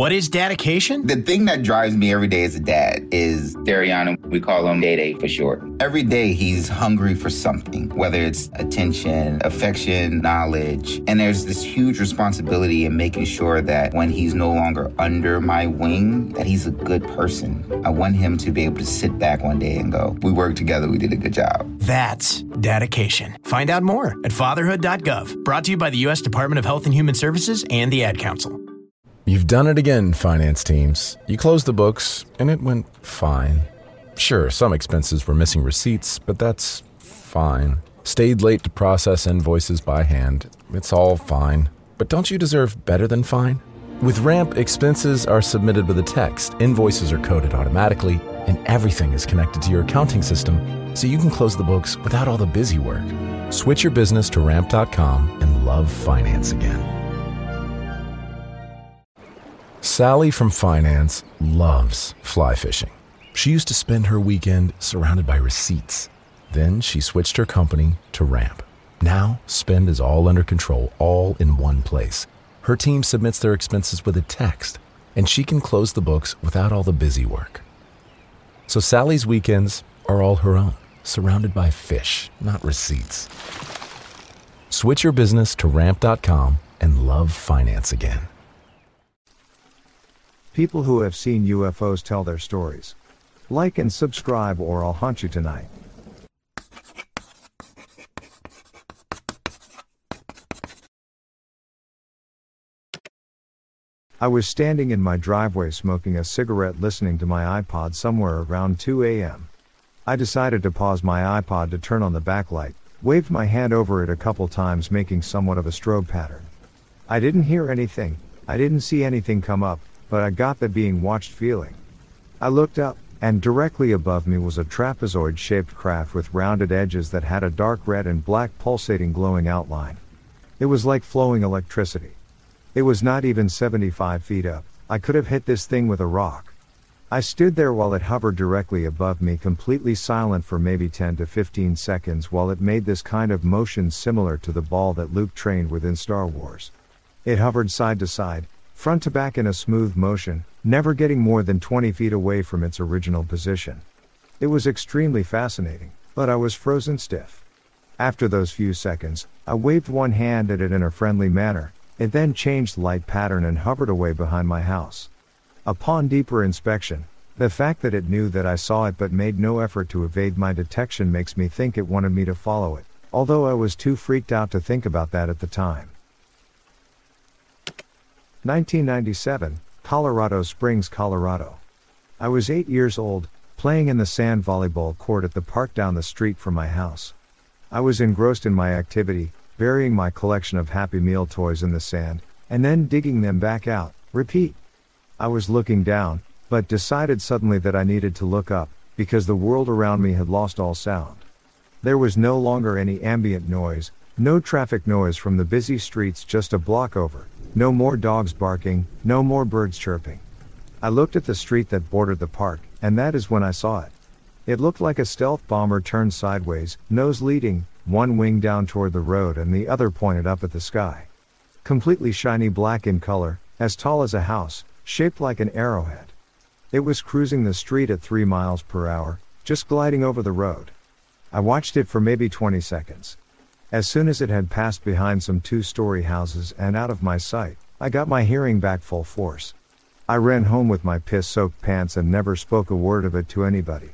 What is dedication? The thing that drives me every day as a dad is Dariana. We call him Day for short. Every day he's hungry for something, whether it's attention, affection, knowledge. And there's this huge responsibility in making sure that when he's no longer under my wing, that he's a good person. I want him to be able to sit back one day and go, we worked together, we did a good job. That's dedication. Find out more at fatherhood.gov. Brought to you by the U.S. Department of Health and Human Services and the Ad Council. You've done it again, finance teams. You closed the books, and it went fine. Sure, some expenses were missing receipts, but that's fine. Stayed late to process invoices by hand. It's all fine. But don't you deserve better than fine? With Ramp, expenses are submitted with a text, invoices are coded automatically, and everything is connected to your accounting system, so you can close the books without all the busy work. Switch your business to Ramp.com and love finance again. Sally from finance loves fly fishing. She used to spend her weekend surrounded by receipts. Then she switched her company to Ramp. Now, spend is all under control, all in one place. Her team submits their expenses with a text, and she can close the books without all the busy work. So Sally's weekends are all her own, surrounded by fish, not receipts. Switch your business to Ramp.com and love finance again. People who have seen UFOs tell their stories. Like and subscribe or I'll haunt you tonight. I was standing in my driveway smoking a cigarette listening to my iPod somewhere around 2 a.m. I decided to pause my iPod to turn on the backlight, waved my hand over it a couple times making somewhat of a strobe pattern. I didn't hear anything, I didn't see anything come up, but I got the being watched feeling. I looked up, and directly above me was a trapezoid-shaped craft with rounded edges that had a dark red and black pulsating glowing outline. It was like flowing electricity. It was not even 75 feet up. I could have hit this thing with a rock. I stood there while it hovered directly above me, completely silent for maybe 10 to 15 seconds while it made this kind of motion similar to the ball that Luke trained with in Star Wars. It hovered side to side, front to back in a smooth motion, never getting more than 20 feet away from its original position. It was extremely fascinating, but I was frozen stiff. After those few seconds, I waved one hand at it in a friendly manner. It then changed light pattern and hovered away behind my house. Upon deeper inspection, the fact that it knew that I saw it but made no effort to evade my detection makes me think it wanted me to follow it, although I was too freaked out to think about that at the time. 1997, Colorado Springs, Colorado. I was 8 years old, playing in the sand volleyball court at the park down the street from my house. I was engrossed in my activity, burying my collection of Happy Meal toys in the sand, and then digging them back out. Repeat. I was looking down, but decided suddenly that I needed to look up, because the world around me had lost all sound. There was no longer any ambient noise, no traffic noise from the busy streets just a block over. No more dogs barking, no more birds chirping. I looked at the street that bordered the park, and that is when I saw it. It looked like a stealth bomber turned sideways, nose leading, one wing down toward the road and the other pointed up at the sky. Completely shiny black in color, as tall as a house, shaped like an arrowhead. It was cruising the street at 3 miles per hour, just gliding over the road. I watched it for maybe 20 seconds. As soon as it had passed behind some 2-story houses and out of my sight, I got my hearing back full force. I ran home with my piss-soaked pants and never spoke a word of it to anybody.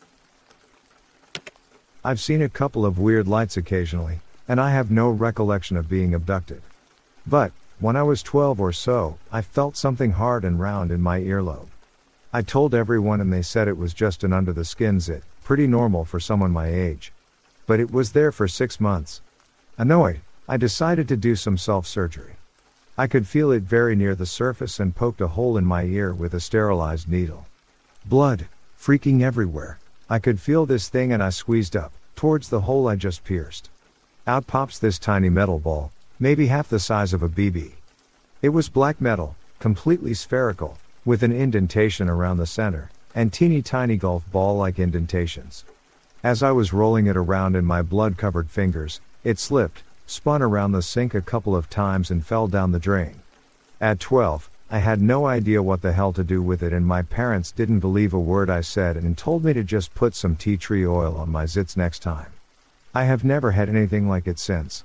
I've seen a couple of weird lights occasionally, and I have no recollection of being abducted. But, when I was 12 or so, I felt something hard and round in my earlobe. I told everyone and they said it was just an under-the-skin zit, pretty normal for someone my age. But it was there for 6 months. Annoyed, I decided to do some self-surgery. I could feel it very near the surface and poked a hole in my ear with a sterilized needle. Blood, freaking everywhere. I could feel this thing and I squeezed up, towards the hole I just pierced. Out pops this tiny metal ball, maybe half the size of a BB. It was black metal, completely spherical, with an indentation around the center, and teeny tiny golf ball-like indentations. As I was rolling it around in my blood-covered fingers, it slipped, spun around the sink a couple of times and fell down the drain. At 12, I had no idea what the hell to do with it, and my parents didn't believe a word I said and told me to just put some tea tree oil on my zits next time. I have never had anything like it since.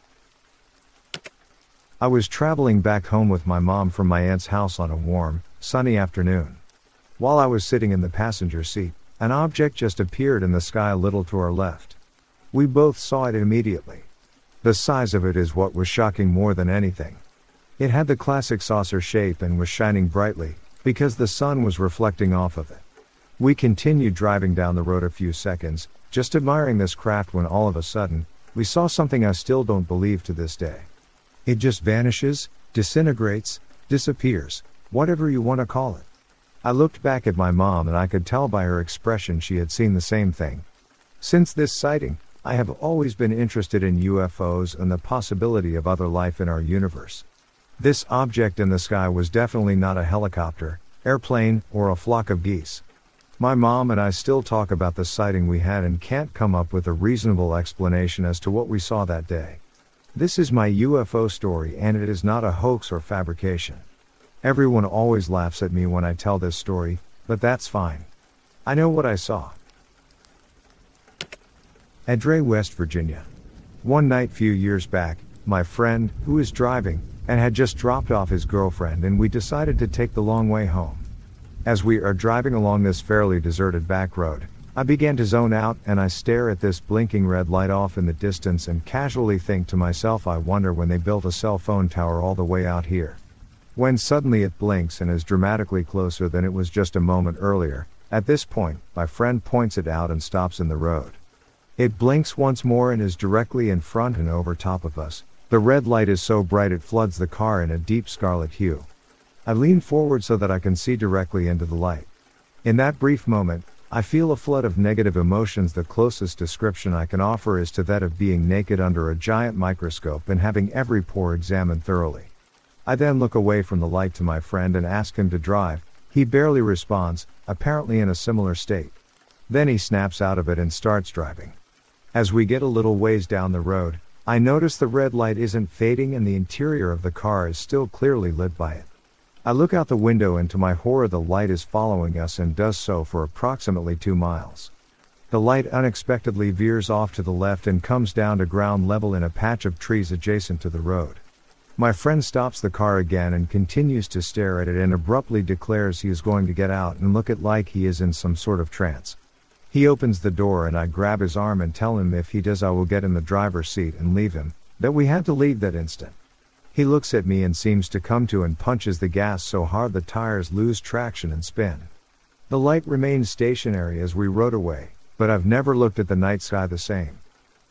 I was traveling back home with my mom from my aunt's house on a warm, sunny afternoon. While I was sitting in the passenger seat, an object just appeared in the sky a little to our left. We both saw it immediately. The size of it is what was shocking more than anything. It had the classic saucer shape and was shining brightly, because the sun was reflecting off of it. We continued driving down the road a few seconds, just admiring this craft, when all of a sudden, we saw something I still don't believe to this day. It just vanishes, disintegrates, disappears, whatever you want to call it. I looked back at my mom and I could tell by her expression she had seen the same thing. Since this sighting, I have always been interested in UFOs and the possibility of other life in our universe. This object in the sky was definitely not a helicopter, airplane, or a flock of geese. My mom and I still talk about the sighting we had and can't come up with a reasonable explanation as to what we saw that day. This is my UFO story, and it is not a hoax or fabrication. Everyone always laughs at me when I tell this story, but that's fine. I know what I saw. Adre, West Virginia. One night few years back, my friend, who was driving, and had just dropped off his girlfriend, and we decided to take the long way home. As we are driving along this fairly deserted back road, I began to zone out, and I stare at this blinking red light off in the distance and casually think to myself, I wonder when they built a cell phone tower all the way out here. When suddenly it blinks and is dramatically closer than it was just a moment earlier. At this point, my friend points it out and stops in the road. It blinks once more and is directly in front and over top of us. The red light is so bright it floods the car in a deep scarlet hue. I lean forward so that I can see directly into the light. In that brief moment, I feel a flood of negative emotions. The closest description I can offer is to that of being naked under a giant microscope and having every pore examined thoroughly. I then look away from the light to my friend and ask him to drive. He barely responds, apparently in a similar state. Then he snaps out of it and starts driving. As we get a little ways down the road, I notice the red light isn't fading and the interior of the car is still clearly lit by it. I look out the window and to my horror the light is following us and does so for approximately 2 miles. The light unexpectedly veers off to the left and comes down to ground level in a patch of trees adjacent to the road. My friend stops the car again and continues to stare at it and abruptly declares he is going to get out and look at like he is in some sort of trance. He opens the door and I grab his arm and tell him if he does I will get in the driver's seat and leave him, that we had to leave that instant. He looks at me and seems to come to and punches the gas so hard the tires lose traction and spin. The light remained stationary as we rode away, but I've never looked at the night sky the same.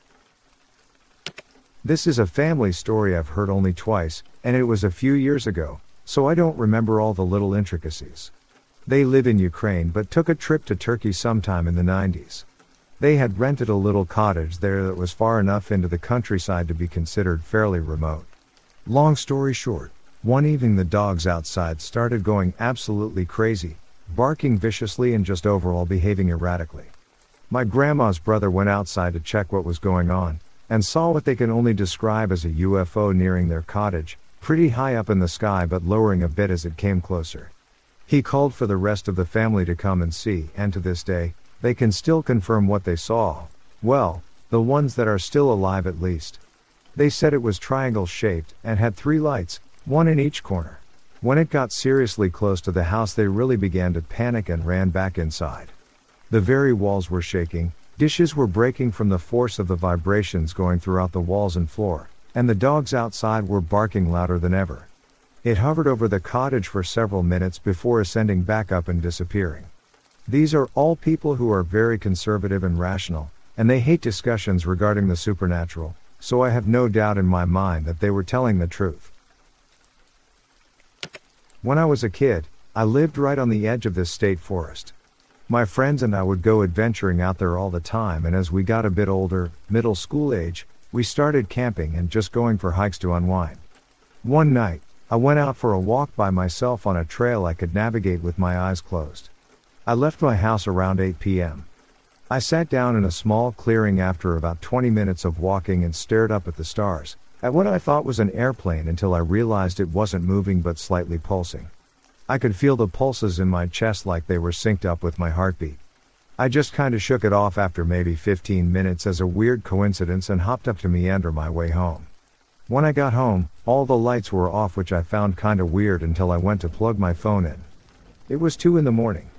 This is a family story I've heard only twice, and it was a few years ago, so I don't remember all the little intricacies. They live in Ukraine but took a trip to Turkey sometime in the 90s. They had rented a little cottage there that was far enough into the countryside to be considered fairly remote. Long story short, one evening the dogs outside started going absolutely crazy, barking viciously and just overall behaving erratically. My grandma's brother went outside to check what was going on, and saw what they can only describe as a UFO nearing their cottage, pretty high up in the sky but lowering a bit as it came closer. He called for the rest of the family to come and see, and to this day, they can still confirm what they saw. Well, the ones that are still alive at least. They said it was triangle-shaped and had 3 lights, one in each corner. When it got seriously close to the house they really began to panic and ran back inside. The very walls were shaking, dishes were breaking from the force of the vibrations going throughout the walls and floor, and the dogs outside were barking louder than ever. It hovered over the cottage for several minutes before ascending back up and disappearing. These are all people who are very conservative and rational, and they hate discussions regarding the supernatural, so I have no doubt in my mind that they were telling the truth. When I was a kid, I lived right on the edge of this state forest. My friends and I would go adventuring out there all the time, and as we got a bit older, middle school age, we started camping and just going for hikes to unwind. One night, I went out for a walk by myself on a trail I could navigate with my eyes closed. I left my house around 8 p.m. I sat down in a small clearing after about 20 minutes of walking and stared up at the stars, at what I thought was an airplane until I realized it wasn't moving but slightly pulsing. I could feel the pulses in my chest like they were synced up with my heartbeat. I just kinda shook it off after maybe 15 minutes as a weird coincidence and hopped up to meander my way home. When I got home, all the lights were off, which I found kinda weird until I went to plug my phone in. It was 2 in the morning.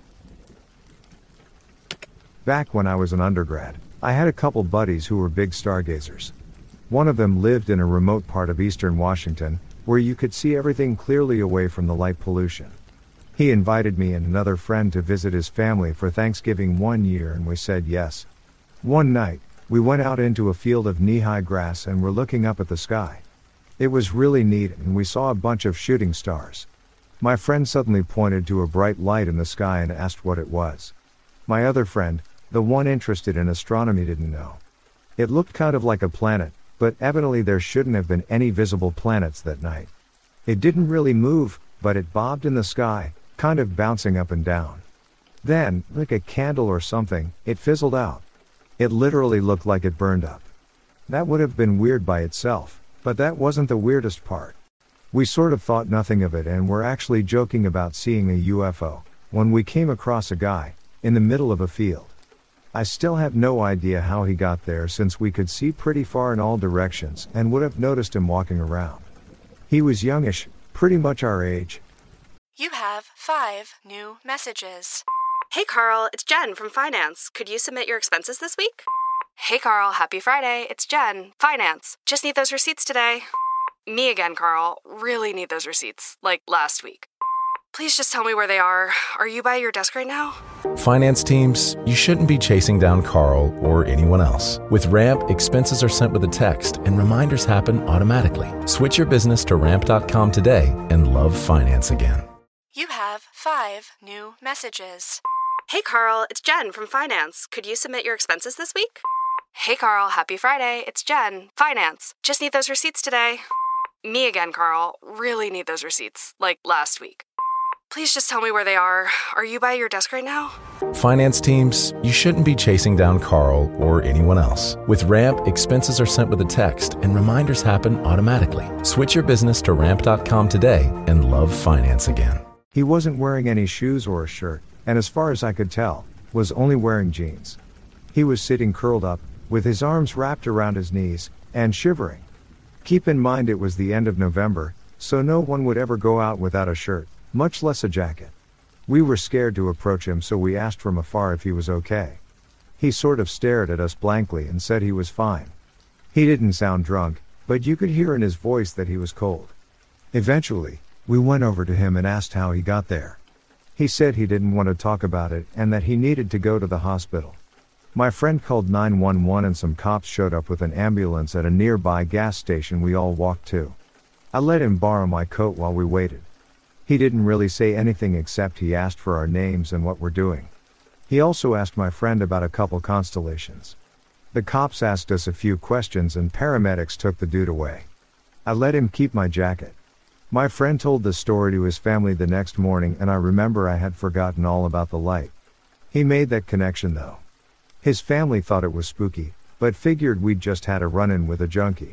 Back when I was an undergrad, I had a couple buddies who were big stargazers. One of them lived in a remote part of eastern Washington, where you could see everything clearly away from the light pollution. He invited me and another friend to visit his family for Thanksgiving one year, and we said yes. One night, we went out into a field of knee-high grass and were looking up at the sky. It was really neat and we saw a bunch of shooting stars. My friend suddenly pointed to a bright light in the sky and asked what it was. My other friend, the one interested in astronomy, didn't know. It looked kind of like a planet, but evidently there shouldn't have been any visible planets that night. It didn't really move, but it bobbed in the sky, kind of bouncing up and down. Then, like a candle or something, it fizzled out. It literally looked like it burned up. That would have been weird by itself, but that wasn't the weirdest part. We sort of thought nothing of it and were actually joking about seeing a UFO, when we came across a guy, in the middle of a field. I still have no idea how he got there, since we could see pretty far in all directions and would have noticed him walking around. He was youngish, pretty much our age. You have 5 new messages. Hey Carl, it's Jen from Finance. Could you submit your expenses this week? Hey Carl, happy Friday. It's Jen, Finance. Just need those receipts today. Me again, Carl. Really need those receipts, like last week. Please just tell me where they are. Are you by your desk right now? Finance teams, you shouldn't be chasing down Carl or anyone else. With Ramp, expenses are sent with a text and reminders happen automatically. Switch your business to ramp.com today and love finance again. You have 5 new messages. Hey Carl, it's Jen from Finance. Could you submit your expenses this week? Hey Carl, happy Friday. It's Jen, Finance. Just need those receipts today. Me again, Carl. Really need those receipts, like last week. Please just tell me where they are. Are you by your desk right now? Finance teams, you shouldn't be chasing down Carl or anyone else. With Ramp, expenses are sent with a text and reminders happen automatically. Switch your business to ramp.com today and love finance again. He wasn't wearing any shoes or a shirt, and as far as I could tell, was only wearing jeans. He was sitting curled up, with his arms wrapped around his knees, and shivering. Keep in mind it was the end of November, so no one would ever go out without a shirt, much less a jacket. We were scared to approach him, so we asked from afar if he was okay. He sort of stared at us blankly and said he was fine. He didn't sound drunk, but you could hear in his voice that he was cold. Eventually, we went over to him and asked how he got there. He said he didn't want to talk about it and that he needed to go to the hospital. My friend called 911 and some cops showed up with an ambulance at a nearby gas station we all walked to. I let him borrow my coat while we waited. He didn't really say anything except he asked for our names and what we're doing. He also asked my friend about a couple constellations. The cops asked us a few questions and paramedics took the dude away. I let him keep my jacket. My friend told the story to his family the next morning, and I remember I had forgotten all about the light. He made that connection though. His family thought it was spooky, but figured we'd just had a run-in with a junkie.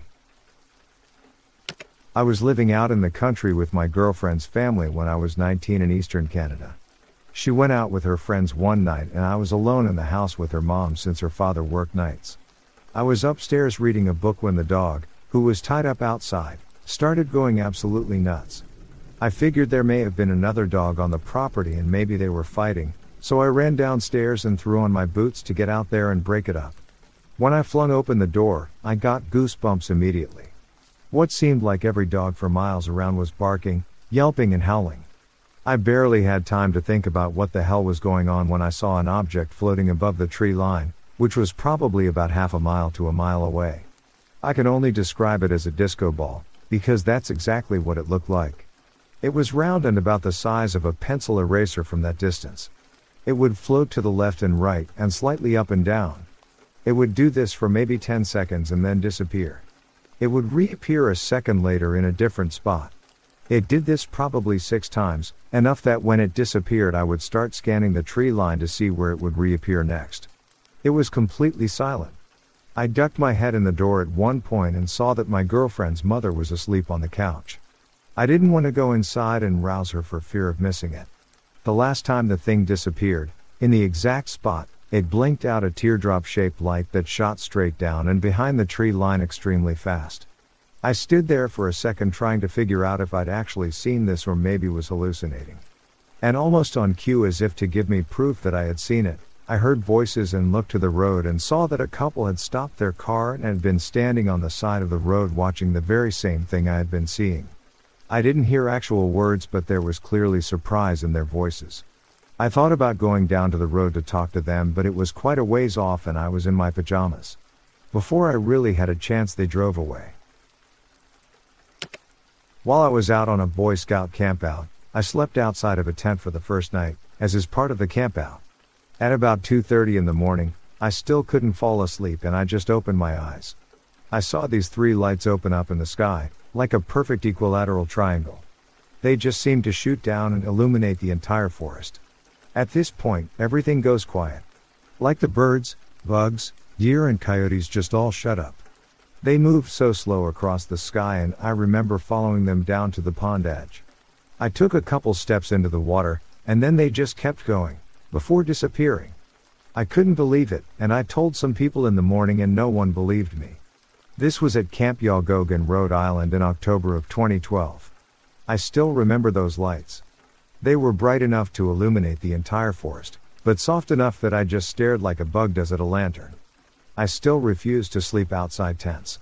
I was living out in the country with my girlfriend's family when I was 19 in eastern Canada. She went out with her friends one night and I was alone in the house with her mom since her father worked nights. I was upstairs reading a book when the dog, who was tied up outside, started going absolutely nuts. I figured there may have been another dog on the property and maybe they were fighting, so I ran downstairs and threw on my boots to get out there and break it up. When I flung open the door, I got goosebumps immediately. What seemed like every dog for miles around was barking, yelping and howling. I barely had time to think about what the hell was going on when I saw an object floating above the tree line, which was probably about half a mile to a mile away. I can only describe it as a disco ball, because that's exactly what it looked like. It was round and about the size of a pencil eraser from that distance. It would float to the left and right and slightly up and down. It would do this for maybe 10 seconds and then disappear. It would reappear a second later in a different spot. It did this probably 6 times, enough that when it disappeared I would start scanning the tree line to see where it would reappear next. It was completely silent. I ducked my head in the door at one point and saw that my girlfriend's mother was asleep on the couch. I didn't want to go inside and rouse her for fear of missing it. The last time the thing disappeared, in the exact spot, it blinked out a teardrop-shaped light that shot straight down and behind the tree line extremely fast. I stood there for a second trying to figure out if I'd actually seen this or maybe was hallucinating. And almost on cue, as if to give me proof that I had seen it, I heard voices and looked to the road and saw that a couple had stopped their car and had been standing on the side of the road watching the very same thing I had been seeing. I didn't hear actual words, but there was clearly surprise in their voices. I thought about going down to the road to talk to them, but it was quite a ways off and I was in my pajamas. Before I really had a chance, they drove away. While I was out on a Boy Scout campout, I slept outside of a tent for the first night, as is part of the campout. At about 2:30 in the morning, I still couldn't fall asleep and I just opened my eyes. I saw these 3 lights open up in the sky, like a perfect equilateral triangle. They just seemed to shoot down and illuminate the entire forest. At this point, everything goes quiet. Like the birds, bugs, deer and coyotes just all shut up. They moved so slow across the sky and I remember following them down to the pond edge. I took a couple steps into the water, and then they just kept going, before disappearing. I couldn't believe it, and I told some people in the morning and no one believed me. This was at Camp Yalgogan, Rhode Island in October of 2012. I still remember those lights. They were bright enough to illuminate the entire forest, but soft enough that I just stared like a bug does at a lantern. I still refuse to sleep outside tents.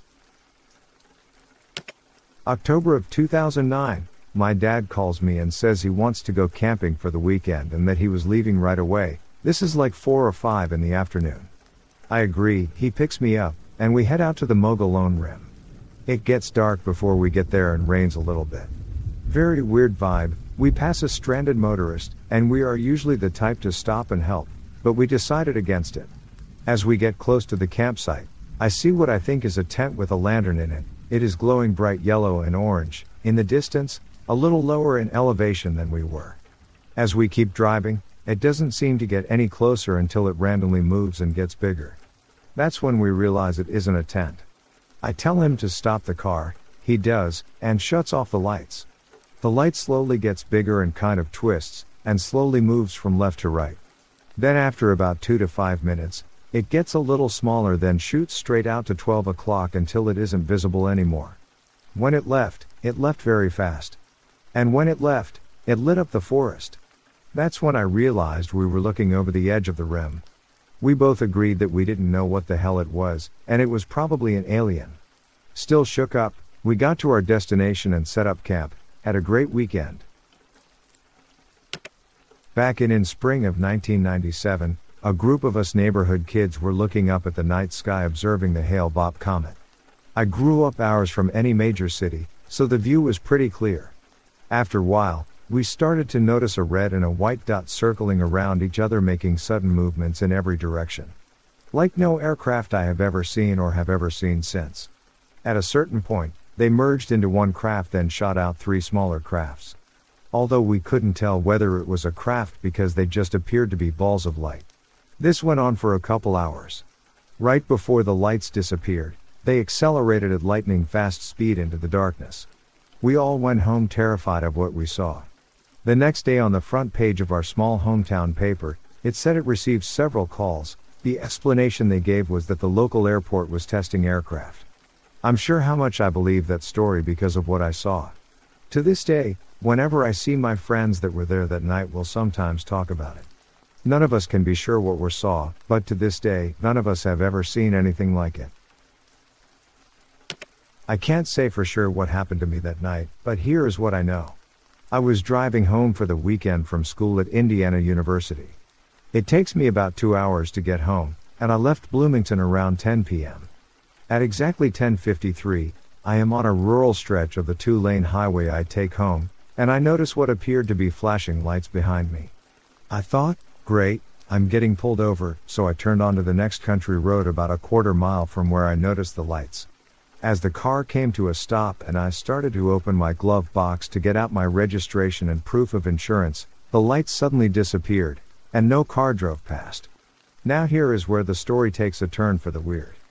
October of 2009, my dad calls me and says he wants to go camping for the weekend and that he was leaving right away. This is like 4 or 5 in the afternoon. I agree, he picks me up, and we head out to the Mogollon Rim. It gets dark before we get there and rains a little bit. Very weird vibe. We pass a stranded motorist, and we are usually the type to stop and help, but we decided against it. As we get close to the campsite, I see what I think is a tent with a lantern in it. It is glowing bright yellow and orange, in the distance, a little lower in elevation than we were. As we keep driving, it doesn't seem to get any closer until it randomly moves and gets bigger. That's when we realize it isn't a tent. I tell him to stop the car, he does, and shuts off the lights. The light slowly gets bigger and kind of twists, and slowly moves from left to right. Then after about 2 to 5 minutes, it gets a little smaller, then shoots straight out to 12 o'clock until it isn't visible anymore. When it left very fast. And when it left, it lit up the forest. That's when I realized we were looking over the edge of the rim. We both agreed that we didn't know what the hell it was, and it was probably an alien. Still shook up, we got to our destination and set up camp, had a great weekend. Back in spring of 1997, a group of us neighborhood kids were looking up at the night sky observing the Hale-Bopp comet. I grew up hours from any major city, so the view was pretty clear. After a while, we started to notice a red and a white dot circling around each other, making sudden movements in every direction. Like no aircraft I have ever seen or have ever seen since. At a certain point, they merged into one craft, then shot out 3 smaller crafts. Although we couldn't tell whether it was a craft because they just appeared to be balls of light. This went on for a couple hours. Right before the lights disappeared, they accelerated at lightning fast speed into the darkness. We all went home terrified of what we saw. The next day, on the front page of our small hometown paper, it said it received several calls. The explanation they gave was that the local airport was testing aircraft. I'm sure how much I believe that story because of what I saw. To this day, whenever I see my friends that were there that night, we'll sometimes talk about it. None of us can be sure what we saw, but to this day, none of us have ever seen anything like it. I can't say for sure what happened to me that night, but here is what I know. I was driving home for the weekend from school at Indiana University. It takes me about 2 hours to get home, and I left Bloomington around 10 p.m. At exactly 10:53, I am on a rural stretch of the 2-lane highway I take home, and I notice what appeared to be flashing lights behind me. I thought, great, I'm getting pulled over, so I turned onto the next country road about a quarter mile from where I noticed the lights. As the car came to a stop and I started to open my glove box to get out my registration and proof of insurance, the lights suddenly disappeared, and no car drove past. Now here is where the story takes a turn for the weird.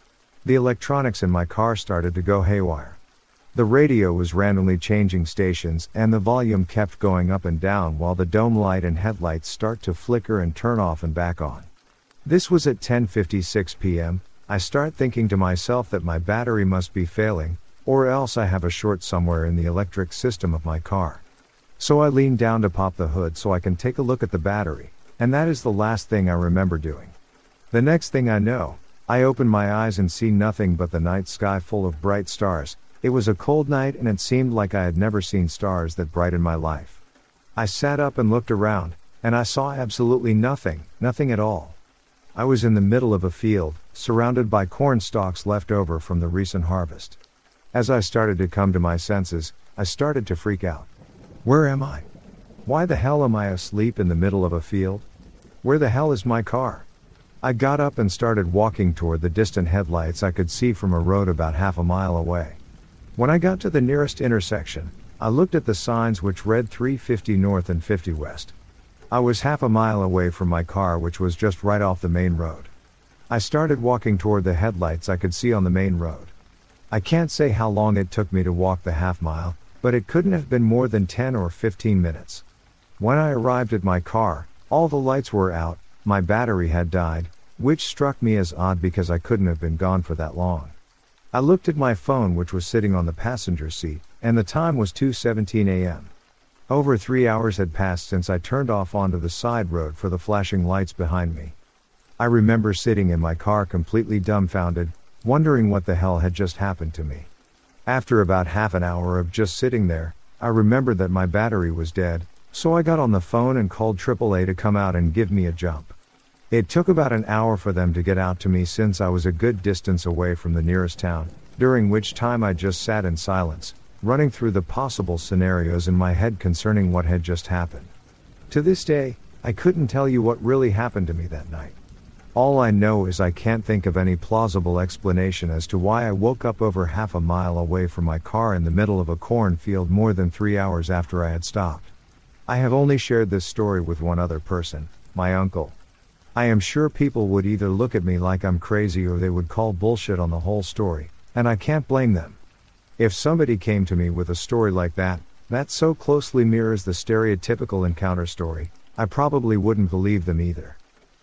The electronics in my car started to go haywire. The radio was randomly changing stations and the volume kept going up and down while the dome light and headlights start to flicker and turn off and back on. This was at 10:56 p.m. I start thinking to myself that my battery must be failing, or else I have a short somewhere in the electric system of my car. So I lean down to pop the hood so I can take a look at the battery, and that is the last thing I remember doing. The next thing I know, I open my eyes and see nothing but the night sky full of bright stars. It was a cold night and it seemed like I had never seen stars that bright in my life. I sat up and looked around, and I saw absolutely nothing at all. I was in the middle of a field, surrounded by corn stalks left over from the recent harvest. As I started to come to my senses, I started to freak out. Where am I? Why the hell am I asleep in the middle of a field? Where the hell is my car? I got up and started walking toward the distant headlights I could see from a road about half a mile away. When I got to the nearest intersection, I looked at the signs which read 350 north and 50 west. I was half a mile away from my car, which was just right off the main road. I started walking toward the headlights I could see on the main road. I can't say how long it took me to walk the half mile, but it couldn't have been more than 10 or 15 minutes. When I arrived at my car, all the lights were out, my battery had died, which struck me as odd because I couldn't have been gone for that long. I looked at my phone, which was sitting on the passenger seat, and the time was 2:17 a.m. Over 3 hours had passed since I turned off onto the side road for the flashing lights behind me. I remember sitting in my car completely dumbfounded, wondering what the hell had just happened to me. After about half an hour of just sitting there, I remembered that my battery was dead, so I got on the phone and called AAA to come out and give me a jump. It took about an hour for them to get out to me since I was a good distance away from the nearest town, during which time I just sat in silence, running through the possible scenarios in my head concerning what had just happened. To this day, I couldn't tell you what really happened to me that night. All I know is I can't think of any plausible explanation as to why I woke up over half a mile away from my car in the middle of a cornfield more than 3 hours after I had stopped. I have only shared this story with one other person, my uncle. I am sure people would either look at me like I'm crazy or they would call bullshit on the whole story, and I can't blame them. If somebody came to me with a story like that so closely mirrors the stereotypical encounter story, I probably wouldn't believe them either.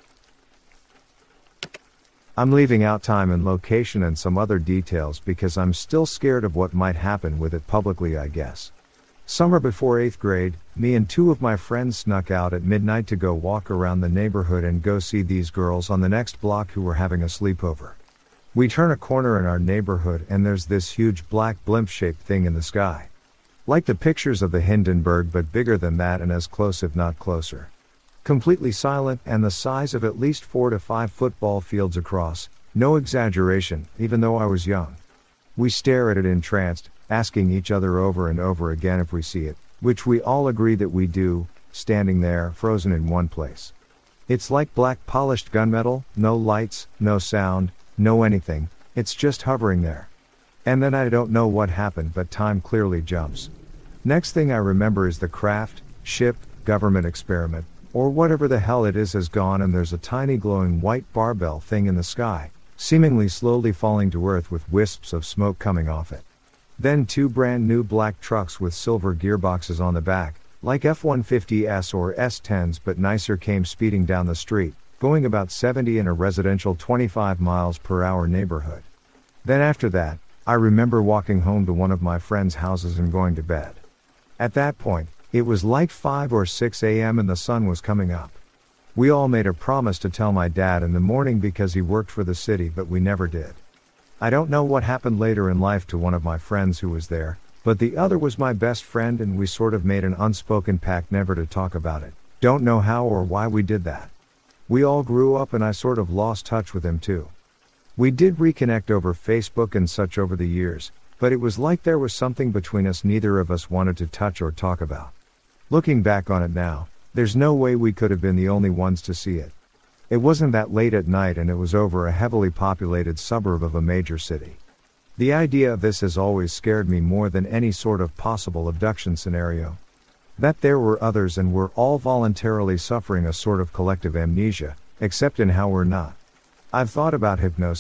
I'm leaving out time and location and some other details because I'm still scared of what might happen with it publicly, I guess. Summer before 8th grade, me and 2 of my friends snuck out at midnight to go walk around the neighborhood and go see these girls on the next block who were having a sleepover. We turn a corner in our neighborhood and there's this huge black blimp-shaped thing in the sky. Like the pictures of the Hindenburg, but bigger than that and as close if not closer. Completely silent and the size of at least 4 to 5 football fields across, no exaggeration, even though I was young. We stare at it entranced, asking each other over and over again if we see it, which we all agree that we do, standing there, frozen in one place. It's like black polished gunmetal, no lights, no sound, no anything, it's just hovering there. And then I don't know what happened, but time clearly jumps. Next thing I remember is the craft, ship, government experiment, or whatever the hell it is has gone, and there's a tiny glowing white barbell thing in the sky, seemingly slowly falling to earth with wisps of smoke coming off it. Then 2 brand new black trucks with silver gearboxes on the back, like F-150s or S-10s but nicer, came speeding down the street, going about 70 in a residential 25 miles per hour neighborhood. Then after that, I remember walking home to one of my friends' houses and going to bed. At that point, it was like 5 or 6 a.m. and the sun was coming up. We all made a promise to tell my dad in the morning because he worked for the city, but we never did. I don't know what happened later in life to one of my friends who was there, but the other was my best friend and we sort of made an unspoken pact never to talk about it. Don't know how or why we did that. We all grew up and I sort of lost touch with him too. We did reconnect over Facebook and such over the years, but it was like there was something between us neither of us wanted to touch or talk about. Looking back on it now, there's no way we could have been the only ones to see it. It wasn't that late at night and it was over a heavily populated suburb of a major city. The idea of this has always scared me more than any sort of possible abduction scenario. That there were others and we're all voluntarily suffering a sort of collective amnesia, except in how we're not. I've thought about hypnosis,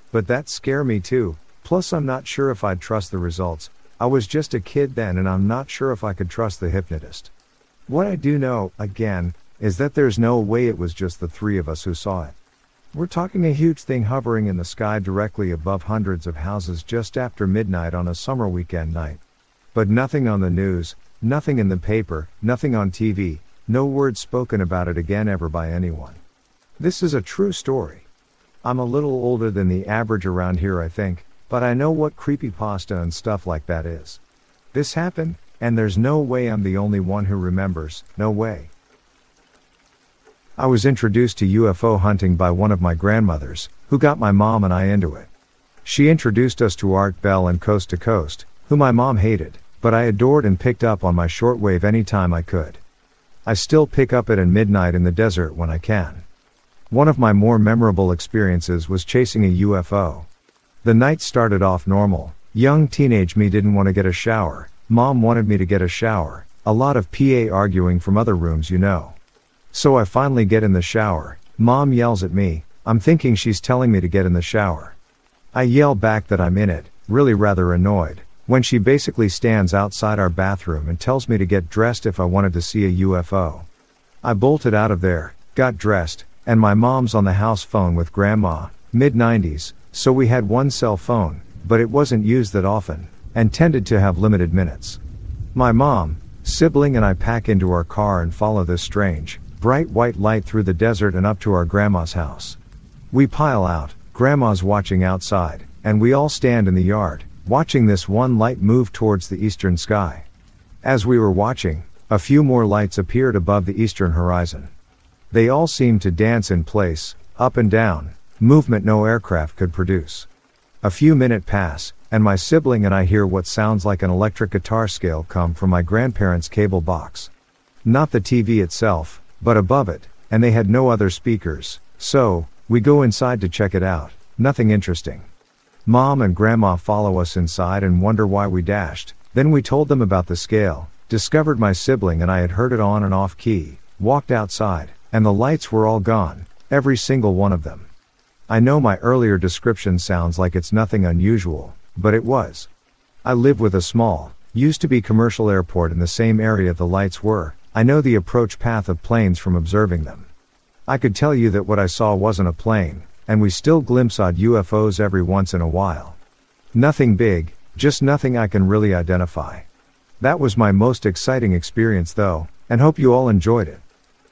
But that scared me too, plus I'm not sure if I'd trust the results. I was just a kid then and I'm not sure if I could trust the hypnotist. What I do know, again, is that there's no way it was just the three of us who saw it. We're talking a huge thing hovering in the sky directly above hundreds of houses just after midnight on a summer weekend night. But nothing on the news, nothing in the paper, nothing on TV, no word spoken about it again ever by anyone. This is a true story. I'm a little older than the average around here I think, but I know what creepypasta and stuff like that is. This happened, and there's no way I'm the only one who remembers, no way. I was introduced to UFO hunting by one of my grandmothers, who got my mom and I into it. She introduced us to Art Bell and Coast to Coast, who my mom hated, but I adored and picked up on my shortwave anytime I could. I still pick up it at midnight in the desert when I can. One of my more memorable experiences was chasing a UFO. The night started off normal. Young teenage me didn't want to get a shower. Mom wanted me to get a shower. A lot of PA arguing from other rooms, you know. So I finally get in the shower. Mom yells at me. I'm thinking she's telling me to get in the shower. I yell back that I'm in it, really rather annoyed, when she basically stands outside our bathroom and tells me to get dressed if I wanted to see a UFO. I bolted out of there, got dressed, and my mom's on the house phone with grandma, mid-90s, so we had one cell phone, but it wasn't used that often, and tended to have limited minutes. My mom, sibling and I pack into our car and follow this strange, bright white light through the desert and up to our grandma's house. We pile out, grandma's watching outside, and we all stand in the yard, watching this one light move towards the eastern sky. As we were watching, a few more lights appeared above the eastern horizon. They all seemed to dance in place, up and down, movement no aircraft could produce. A few minutes pass, and my sibling and I hear what sounds like an electric guitar scale come from my grandparents' cable box. Not the TV itself, but above it, and they had no other speakers, so, we go inside to check it out, nothing interesting. Mom and Grandma follow us inside and wonder why we dashed, then we told them about the scale, discovered my sibling and I had heard it on and off key, walked outside, and the lights were all gone, every single one of them. I know my earlier description sounds like it's nothing unusual, but it was. I live with a small, used to be commercial airport in the same area the lights were. I know the approach path of planes from observing them. I could tell you that what I saw wasn't a plane, and we still glimpse odd UFOs every once in a while. Nothing big, just nothing I can really identify. That was my most exciting experience though, and hope you all enjoyed it.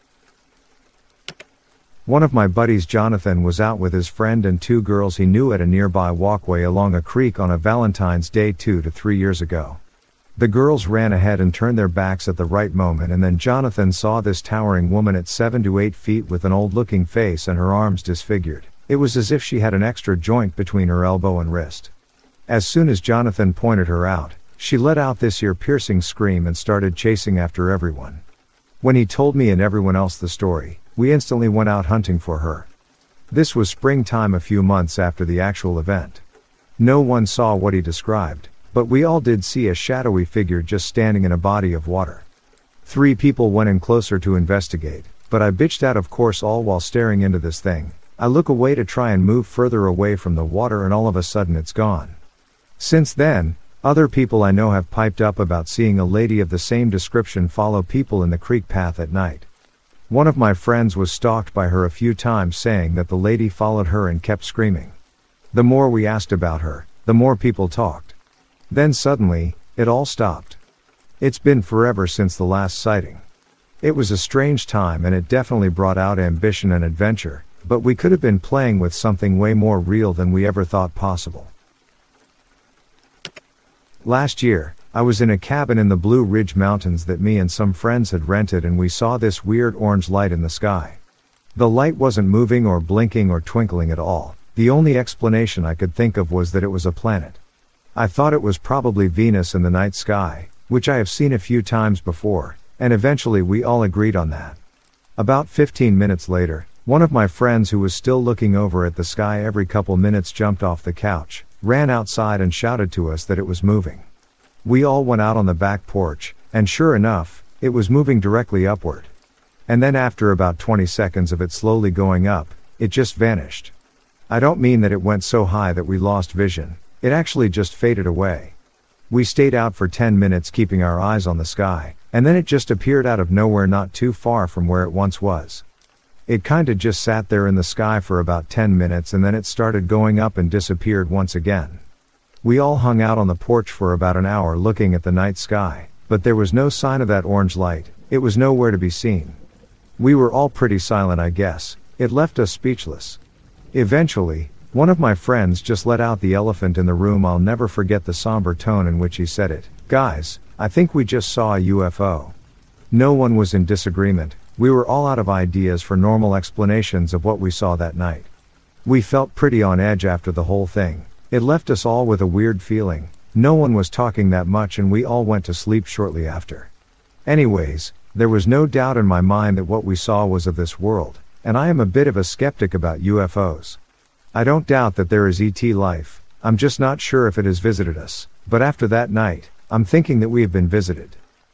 One of my buddies, Jonathan, was out with his friend and two girls he knew at a nearby walkway along a creek on a Valentine's Day 2 to 3 years ago. The girls ran ahead and turned their backs at the right moment, and then Jonathan saw this towering woman at 7 to 8 feet with an old-looking face and her arms disfigured. It was as if she had an extra joint between her elbow and wrist. As soon as Jonathan pointed her out, she let out this ear-piercing scream and started chasing after everyone. When he told me and everyone else the story, we instantly went out hunting for her. This was springtime a few months after the actual event. No one saw what he described, but we all did see a shadowy figure just standing in a body of water. 3 people went in closer to investigate, but I bitched out, of course, all while staring into this thing. I look away to try and move further away from the water, and all of a sudden it's gone. Since then, other people I know have piped up about seeing a lady of the same description follow people in the creek path at night. One of my friends was stalked by her a few times, saying that the lady followed her and kept screaming. The more we asked about her, the more people talked. Then suddenly, it all stopped. It's been forever since the last sighting. It was a strange time, and it definitely brought out ambition and adventure, but we could have been playing with something way more real than we ever thought possible. Last year, I was in a cabin in the Blue Ridge Mountains that me and some friends had rented, and we saw this weird orange light in the sky. The light wasn't moving or blinking or twinkling at all. The only explanation I could think of was that it was a planet. I thought it was probably Venus in the night sky, which I have seen a few times before, and eventually we all agreed on that. About 15 minutes later, one of my friends who was still looking over at the sky every couple minutes jumped off the couch, ran outside and shouted to us that it was moving. We all went out on the back porch, and sure enough, it was moving directly upward. And then after about 20 seconds of it slowly going up, it just vanished. I don't mean that it went so high that we lost vision, it actually just faded away. We stayed out for 10 minutes keeping our eyes on the sky, and then it just appeared out of nowhere not too far from where it once was. It kinda just sat there in the sky for about 10 minutes and then it started going up and disappeared once again. We all hung out on the porch for about an hour looking at the night sky, but there was no sign of that orange light, it was nowhere to be seen. We were all pretty silent, I guess. It left us speechless. Eventually, one of my friends just let out the elephant in the room. I'll never forget the somber tone in which he said it. Guys, I think we just saw a UFO. No one was in disagreement. We were all out of ideas for normal explanations of what we saw that night. We felt pretty on edge after the whole thing. It left us all with a weird feeling. No one was talking that much and we all went to sleep shortly after. Anyways, there was no doubt in my mind that what we saw was of this world, and I am a bit of a skeptic about UFOs. I don't doubt that there is ET life, I'm just not sure if it has visited us, but after that night, I'm thinking that we have been visited.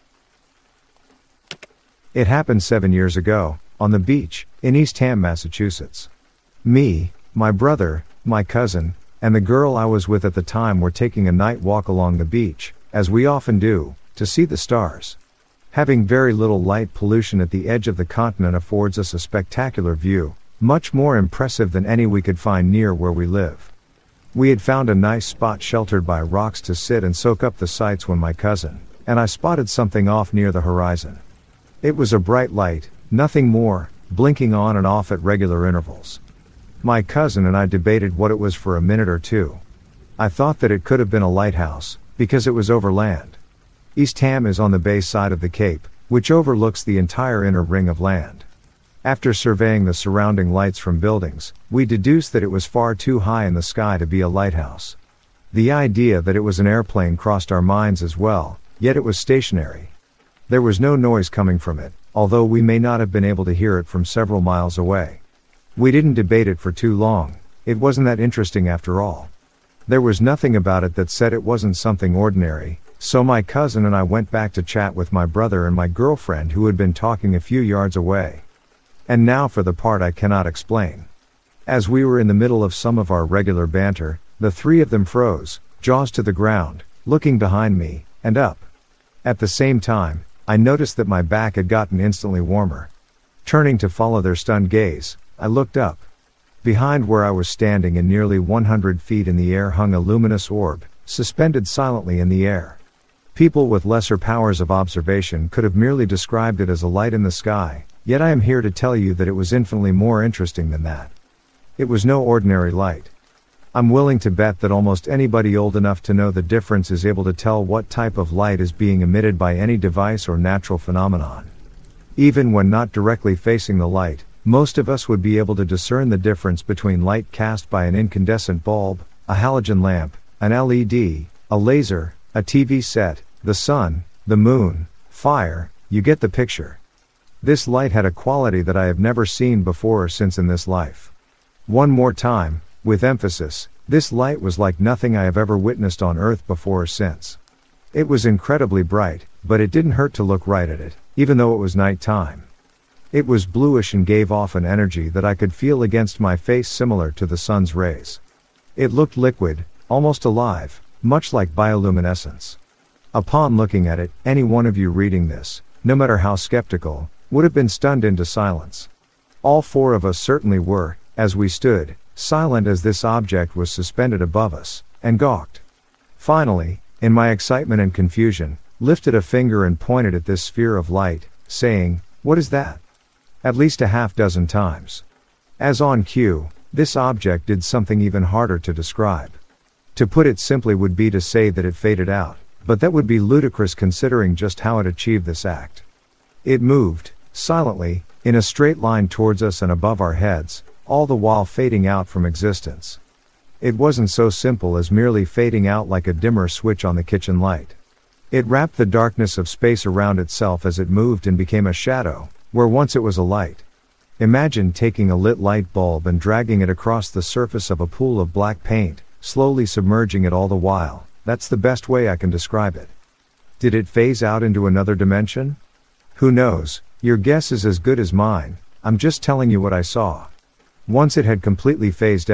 It happened 7 years ago, on the beach, in Eastham, Massachusetts. Me, my brother, my cousin, and the girl I was with at the time were taking a night walk along the beach, as we often do, to see the stars. Having very little light pollution at the edge of the continent affords us a spectacular view, much more impressive than any we could find near where we live. We had found a nice spot sheltered by rocks to sit and soak up the sights when my cousin and I spotted something off near the horizon. It was a bright light, nothing more, blinking on and off at regular intervals. My cousin and I debated what it was for a minute or two. I thought that it could have been a lighthouse, because it was over land. Eastham is on the bay side of the cape, which overlooks the entire inner ring of land. After surveying the surrounding lights from buildings, we deduced that it was far too high in the sky to be a lighthouse. The idea that it was an airplane crossed our minds as well, yet it was stationary. There was no noise coming from it, although we may not have been able to hear it from several miles away. We didn't debate it for too long, it wasn't that interesting after all. There was nothing about it that said it wasn't something ordinary, so my cousin and I went back to chat with my brother and my girlfriend who had been talking a few yards away. And now for the part I cannot explain. As we were in the middle of some of our regular banter, the three of them froze, jaws to the ground, looking behind me, and up. At the same time, I noticed that my back had gotten instantly warmer. Turning to follow their stunned gaze, I looked up. Behind where I was standing and nearly 100 feet in the air hung a luminous orb, suspended silently in the air. People with lesser powers of observation could have merely described it as a light in the sky, yet I am here to tell you that it was infinitely more interesting than that. It was no ordinary light. I'm willing to bet that almost anybody old enough to know the difference is able to tell what type of light is being emitted by any device or natural phenomenon. Even when not directly facing the light, most of us would be able to discern the difference between light cast by an incandescent bulb, a halogen lamp, an LED, a laser, a TV set, the sun, the moon, fire, you get the picture. This light had a quality that I have never seen before or since in this life. One more time, with emphasis, this light was like nothing I have ever witnessed on Earth before or since. It was incredibly bright, but it didn't hurt to look right at it, even though it was night time. It was bluish and gave off an energy that I could feel against my face similar to the sun's rays. It looked liquid, almost alive, much like bioluminescence. Upon looking at it, any one of you reading this, no matter how skeptical, would have been stunned into silence. All four of us certainly were, as we stood, silent as this object was suspended above us, and gawked. Finally, in my excitement and confusion, lifted a finger and pointed at this sphere of light, saying, "What is that?" At least a half dozen times. As on cue, this object did something even harder to describe. To put it simply would be to say that it faded out, but that would be ludicrous considering just how it achieved this act. It moved, silently, in a straight line towards us and above our heads, all the while fading out from existence. It wasn't so simple as merely fading out like a dimmer switch on the kitchen light. It wrapped the darkness of space around itself as it moved and became a shadow, where once it was a light. Imagine taking a lit light bulb and dragging it across the surface of a pool of black paint, slowly submerging it all the while. That's the best way I can describe it. Did it phase out into another dimension? Who knows, your guess is as good as mine, I'm just telling you what I saw. Once it had completely phased out,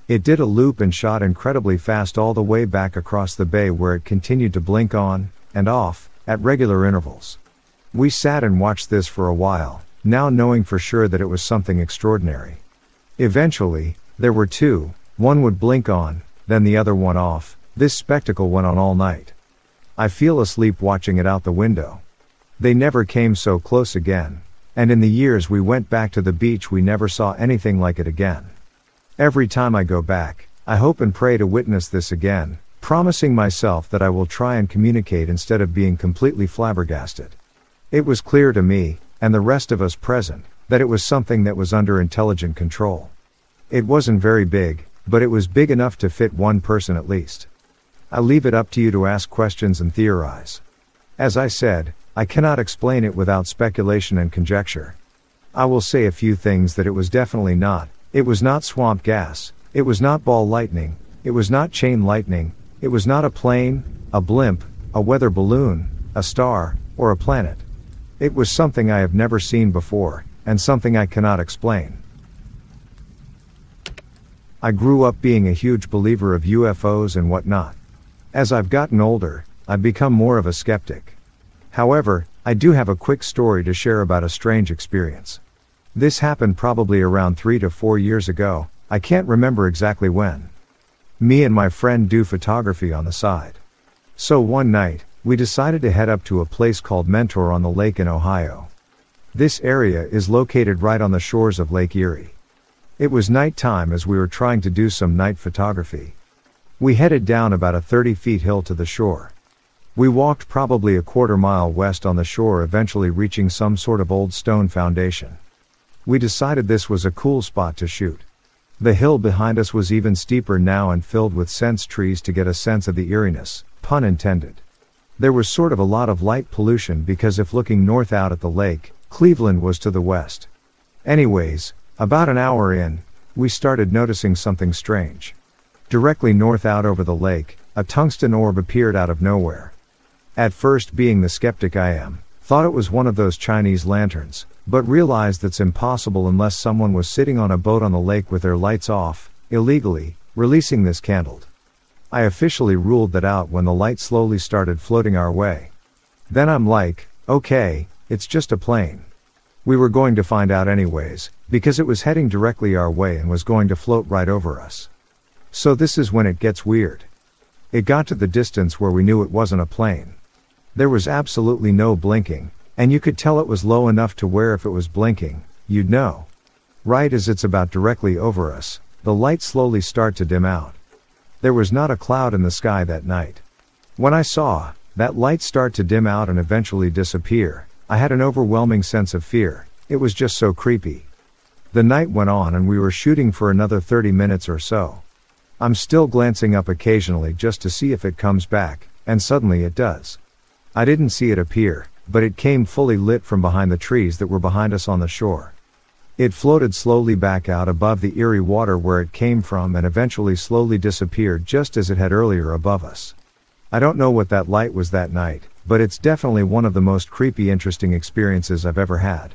It did a loop and shot incredibly fast all the way back across the bay, where it continued to blink on and off at regular intervals. We sat and watched this for a while, now knowing for sure that it was something extraordinary. Eventually, there were two, one would blink on, then the other one off. This spectacle went on all night. I fell asleep watching it out the window. They never came so close again, and in the years we went back to the beach we never saw anything like it again. Every time I go back, I hope and pray to witness this again, promising myself that I will try and communicate instead of being completely flabbergasted. It was clear to me, and the rest of us present, that it was something that was under intelligent control. It wasn't very big, but it was big enough to fit one person at least. I leave it up to you to ask questions and theorize. As I said, I cannot explain it without speculation and conjecture. I will say a few things that it was definitely not. It was not swamp gas, it was not ball lightning, it was not chain lightning, it was not a plane, a blimp, a weather balloon, a star, or a planet. It was something I have never seen before, and something I cannot explain. I grew up being a huge believer of UFOs and whatnot. As I've gotten older, I've become more of a skeptic. However, I do have a quick story to share about a strange experience. This happened probably around 3 to 4 years ago, I can't remember exactly when. Me and my friend do photography on the side. So one night, we decided to head up to a place called Mentor on the lake in Ohio. This area is located right on the shores of Lake Erie. It was nighttime as we were trying to do some night photography. We headed down about a 30-foot hill to the shore. We walked probably a quarter-mile west on the shore, eventually reaching some sort of old stone foundation. We decided this was a cool spot to shoot. The hill behind us was even steeper now and filled with sense trees to get a sense of the eeriness, pun intended. There was sort of a lot of light pollution because if looking north out at the lake, Cleveland was to the west. Anyways, about an hour in, we started noticing something strange. Directly north out over the lake, a tungsten orb appeared out of nowhere. At first, being the skeptic I am, thought it was one of those Chinese lanterns, but realized that's impossible unless someone was sitting on a boat on the lake with their lights off, illegally, releasing this candle. I officially ruled that out when the light slowly started floating our way. Then I'm like, okay, it's just a plane. We were going to find out anyways, because it was heading directly our way and was going to float right over us. So this is when it gets weird. It got to the distance where we knew it wasn't a plane. There was absolutely no blinking, and you could tell it was low enough to where if it was blinking, you'd know. Right as it's about directly over us, the lights slowly start to dim out. There was not a cloud in the sky that night. When I saw that light start to dim out and eventually disappear, I had an overwhelming sense of fear. It was just so creepy. The night went on and we were shooting for another 30 minutes or so. I'm still glancing up occasionally just to see if it comes back, and suddenly it does. I didn't see it appear, but it came fully lit from behind the trees that were behind us on the shore. It floated slowly back out above the Erie water where it came from and eventually slowly disappeared just as it had earlier above us. I don't know what that light was that night, but it's definitely one of the most creepy, interesting experiences I've ever had.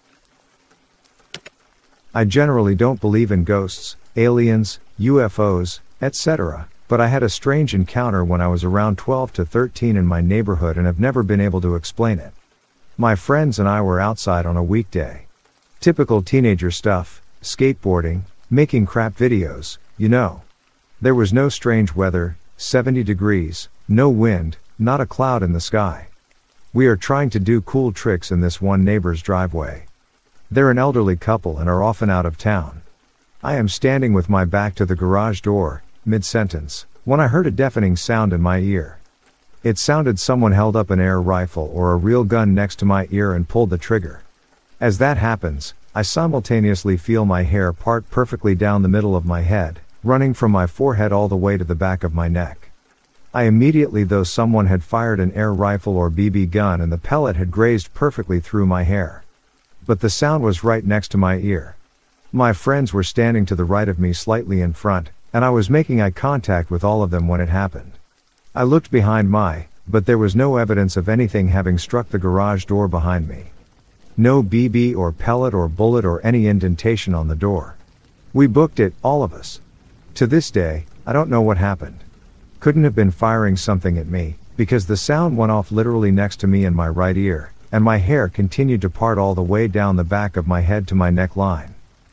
I generally don't believe in ghosts, aliens, UFOs, etc., but I had a strange encounter when I was around 12 to 13 in my neighborhood and have never been able to explain it. My friends and I were outside on a weekday. Typical teenager stuff, skateboarding, making crap videos, you know. There was no strange weather, 70 degrees, no wind, not a cloud in the sky. We are trying to do cool tricks in this one neighbor's driveway. They're an elderly couple and are often out of town. I am standing with my back to the garage door, mid-sentence, when I heard a deafening sound in my ear. It sounded someone held up an air rifle or a real gun next to my ear and pulled the trigger. As that happens, I simultaneously feel my hair part perfectly down the middle of my head, running from my forehead all the way to the back of my neck. I immediately thought someone had fired an air rifle or BB gun and the pellet had grazed perfectly through my hair. But the sound was right next to my ear. My friends were standing to the right of me slightly in front, and I was making eye contact with all of them when it happened. I looked behind but there was no evidence of anything having struck the garage door behind me. No BB or pellet or bullet or any indentation on the door. We booked it, all of us. To this day, I don't know what happened. Couldn't have been firing something at me, because the sound went off literally next to me in my right ear, and my hair continued to part all the way down the back of my head to my neckline.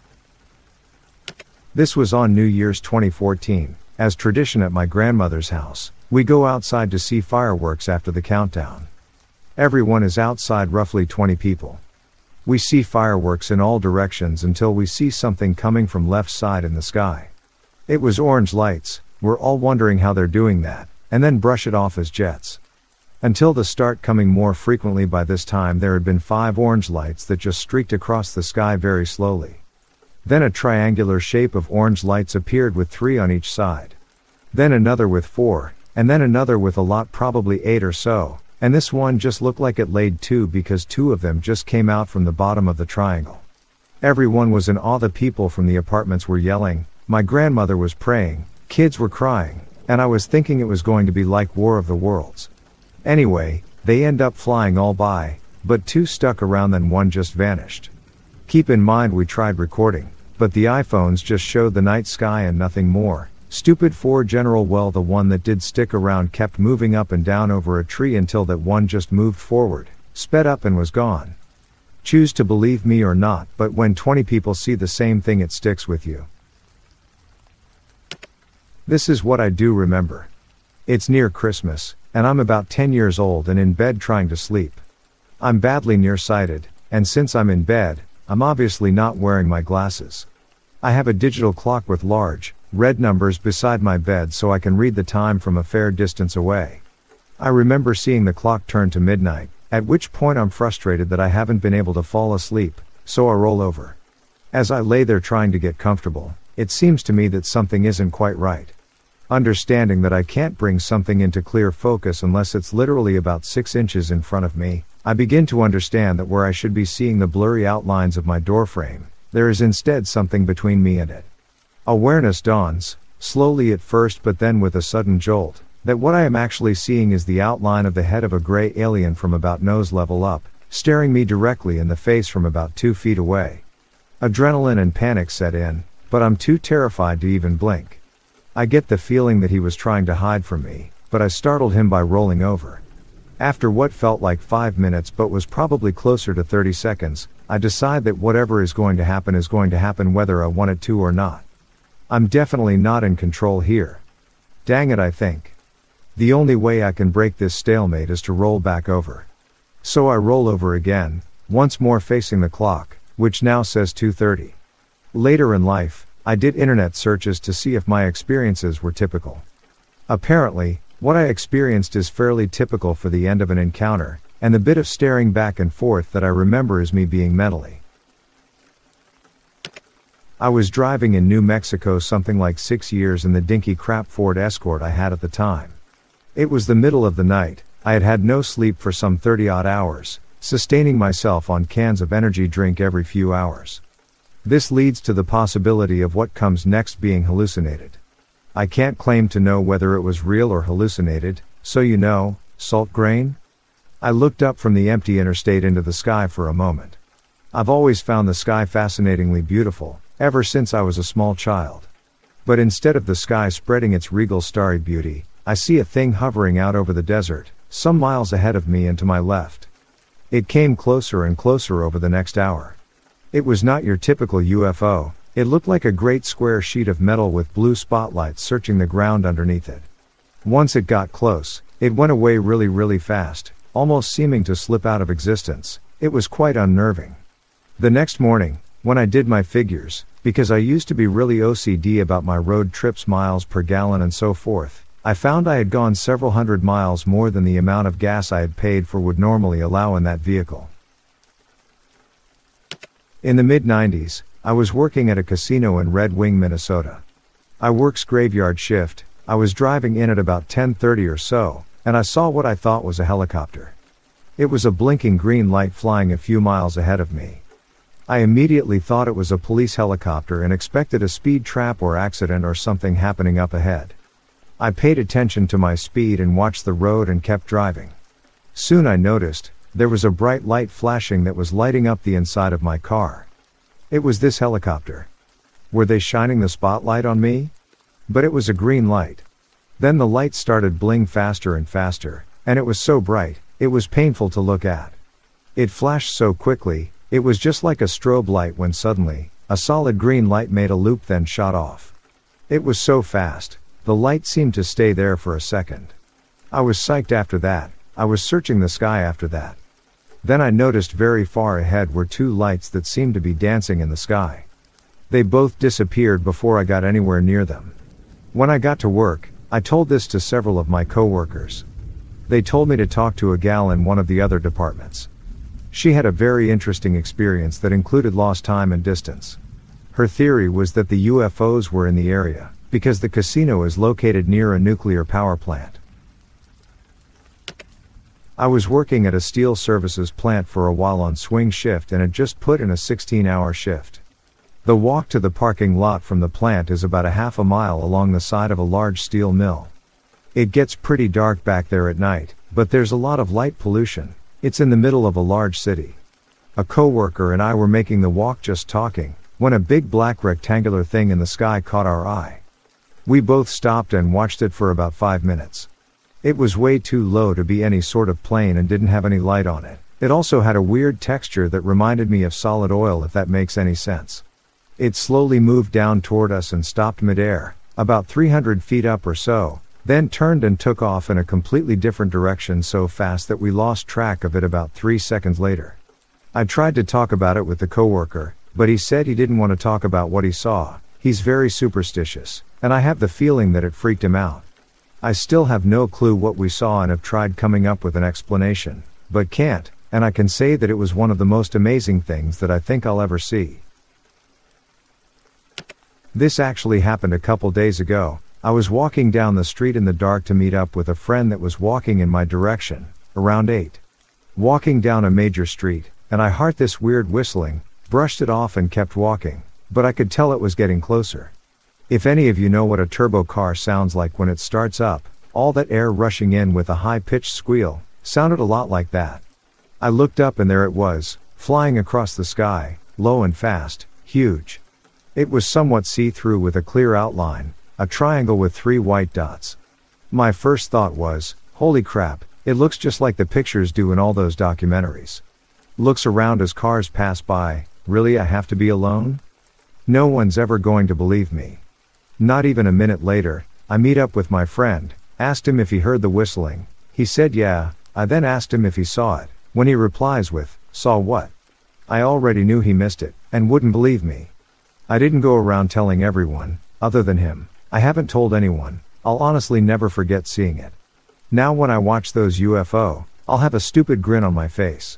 This was on New Year's 2014. As tradition at my grandmother's house, we go outside to see fireworks after the countdown. Everyone is outside, roughly 20 people. We see fireworks in all directions until we see something coming from left side in the sky. It was orange lights. We're all wondering how they're doing that, and then brush it off as jets. Until the start coming more frequently. By this time there had been 5 orange lights that just streaked across the sky very slowly. Then a triangular shape of orange lights appeared with 3 on each side. Then another with 4, and then another with a lot, probably 8 or so, and this one just looked like it laid 2 because 2 of them just came out from the bottom of the triangle. Everyone was in awe. The people from the apartments were yelling, my grandmother was praying, kids were crying, and I was thinking it was going to be like War of the Worlds. Anyway, they end up flying all by, but 2 stuck around, then 1 just vanished. Keep in mind we tried recording, but the iPhones just showed the night sky and nothing more. Stupid 4 general. Well, the one that did stick around kept moving up and down over a tree until that one just moved forward, sped up and was gone. Choose to believe me or not, but when 20 people see the same thing it sticks with you. This is what I do remember. It's near Christmas, and I'm about 10 years old and in bed trying to sleep. I'm badly nearsighted, and since I'm in bed, I'm obviously not wearing my glasses. I have a digital clock with large, red numbers beside my bed so I can read the time from a fair distance away. I remember seeing the clock turn to midnight, at which point I'm frustrated that I haven't been able to fall asleep, so I roll over. As I lay there trying to get comfortable, it seems to me that something isn't quite right. Understanding that I can't bring something into clear focus unless it's literally about 6 inches in front of me, I begin to understand that where I should be seeing the blurry outlines of my doorframe, there is instead something between me and it. Awareness dawns, slowly at first but then with a sudden jolt, that what I am actually seeing is the outline of the head of a gray alien from about nose level up, staring me directly in the face from about 2 feet away. Adrenaline and panic set in, but I'm too terrified to even blink. I get the feeling that he was trying to hide from me, but I startled him by rolling over. After what felt like 5 minutes but was probably closer to 30 seconds, I decide that whatever is going to happen whether I want it to or not. I'm definitely not in control here. Dang it, I think. The only way I can break this stalemate is to roll back over. So I roll over again, once more facing the clock, which now says 2:30. Later in life, I did internet searches to see if my experiences were typical. Apparently, what I experienced is fairly typical for the end of an encounter, and the bit of staring back and forth that I remember is me being mentally. I was driving in New Mexico something like 6 years in the dinky crap Ford Escort I had at the time. It was the middle of the night, I had had no sleep for some 30-odd hours, sustaining myself on cans of energy drink every few hours. This leads to the possibility of what comes next being hallucinated. I can't claim to know whether it was real or hallucinated, so you know, salt grain? I looked up from the empty interstate into the sky for a moment. I've always found the sky fascinatingly beautiful, ever since I was a small child. But instead of the sky spreading its regal starry beauty, I see a thing hovering out over the desert, some miles ahead of me and to my left. It came closer and closer over the next hour. It was not your typical UFO, it looked like a great square sheet of metal with blue spotlights searching the ground underneath it. Once it got close, it went away really fast, almost seeming to slip out of existence. It was quite unnerving. The next morning, when I did my figures, because I used to be really OCD about my road trips, miles per gallon and so forth, I found I had gone several hundred miles more than the amount of gas I had paid for would normally allow in that vehicle. In the mid-90s, I was working at a casino in Red Wing, Minnesota. I works graveyard shift. I was driving in at about 10:30 or so, and I saw what I thought was a helicopter. It was a blinking green light flying a few miles ahead of me. I immediately thought it was a police helicopter and expected a speed trap or accident or something happening up ahead. I paid attention to my speed and watched the road and kept driving. Soon I noticed, there was a bright light flashing that was lighting up the inside of my car. It was this helicopter. Were they shining the spotlight on me? But it was a green light. Then the light started bling faster and faster, and it was so bright, it was painful to look at. It flashed so quickly, it was just like a strobe light when suddenly, a solid green light made a loop then shot off. It was so fast, the light seemed to stay there for a second. I was psyched after that. I was searching the sky after that. Then I noticed very far ahead were two lights that seemed to be dancing in the sky. They both disappeared before I got anywhere near them. When I got to work, I told this to several of my coworkers. They told me to talk to a gal in one of the other departments. She had a very interesting experience that included lost time and distance. Her theory was that the UFOs were in the area, because the casino is located near a nuclear power plant. I was working at a steel services plant for a while on swing shift and had just put in a 16-hour shift. The walk to the parking lot from the plant is about a half a mile along the side of a large steel mill. It gets pretty dark back there at night, but there's a lot of light pollution. It's in the middle of a large city. A coworker and I were making the walk just talking, when a big black rectangular thing in the sky caught our eye. We both stopped and watched it for about 5 minutes. It was way too low to be any sort of plane and didn't have any light on it. It also had a weird texture that reminded me of solid oil, if that makes any sense. It slowly moved down toward us and stopped midair, about 300 feet up or so, then turned and took off in a completely different direction so fast that we lost track of it about 3 seconds later. I tried to talk about it with the coworker, but he said he didn't want to talk about what he saw. He's very superstitious, and I have the feeling that it freaked him out. I still have no clue what we saw and have tried coming up with an explanation, but can't, and I can say that it was one of the most amazing things that I think I'll ever see. This actually happened a couple days ago. I was walking down the street in the dark to meet up with a friend that was walking in my direction, around 8. Walking down a major street, and I heard this weird whistling, brushed it off and kept walking, but I could tell it was getting closer. If any of you know what a turbo car sounds like when it starts up, all that air rushing in with a high-pitched squeal, sounded a lot like that. I looked up and there it was, flying across the sky, low and fast, huge. It was somewhat see-through with a clear outline, a triangle with 3 white dots. My first thought was, holy crap, it looks just like the pictures do in all those documentaries. Looks around as cars pass by. Really, I have to be alone? No one's ever going to believe me. Not even a minute later, I meet up with my friend, asked him if he heard the whistling. He said yeah. I then asked him if he saw it, when he replies with, saw what? I already knew he missed it, and wouldn't believe me. I didn't go around telling everyone, other than him. I haven't told anyone. I'll honestly never forget seeing it. Now when I watch those UFO, I'll have a stupid grin on my face.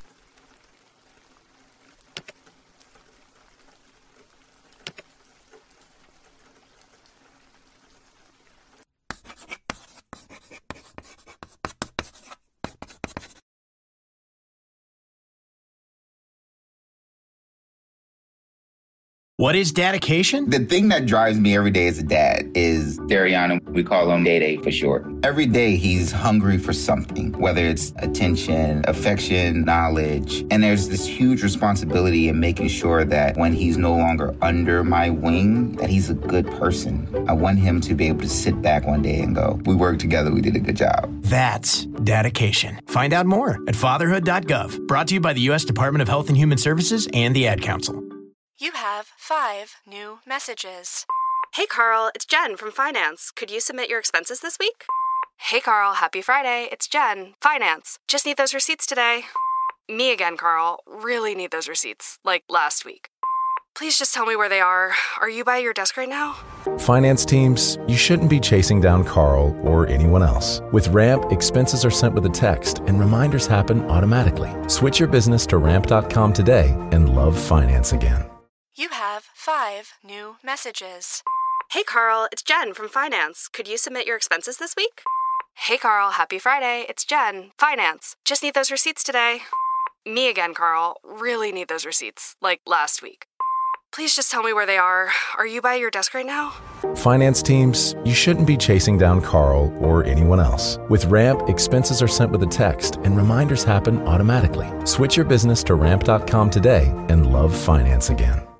What is dedication? The thing that drives me every day as a dad is Dariano. We call him Day for short. Every day he's hungry for something, whether it's attention, affection, knowledge. And there's this huge responsibility in making sure that when he's no longer under my wing, that he's a good person. I want him to be able to sit back one day and go, we worked together, we did a good job. That's dedication. Find out more at fatherhood.gov. Brought to you by the U.S. Department of Health and Human Services and the Ad Council. You have 5 new messages. Hey Carl, it's Jen from Finance. Could you submit your expenses this week? Hey Carl, happy Friday. It's Jen, Finance. Just need those receipts today. Me again, Carl. Really need those receipts, like last week. Please just tell me where they are. Are you by your desk right now? Finance teams, you shouldn't be chasing down Carl or anyone else. With Ramp, expenses are sent with a text and reminders happen automatically. Switch your business to ramp.com today and love finance again. You have 5 new messages. Hey Carl, it's Jen from Finance. Could you submit your expenses this week? Hey Carl, happy Friday. It's Jen, Finance. Just need those receipts today. Me again, Carl. Really need those receipts, like last week. Please just tell me where they are. Are you by your desk right now? Finance teams, you shouldn't be chasing down Carl or anyone else. With Ramp, expenses are sent with a text and reminders happen automatically. Switch your business to ramp.com today and love finance again.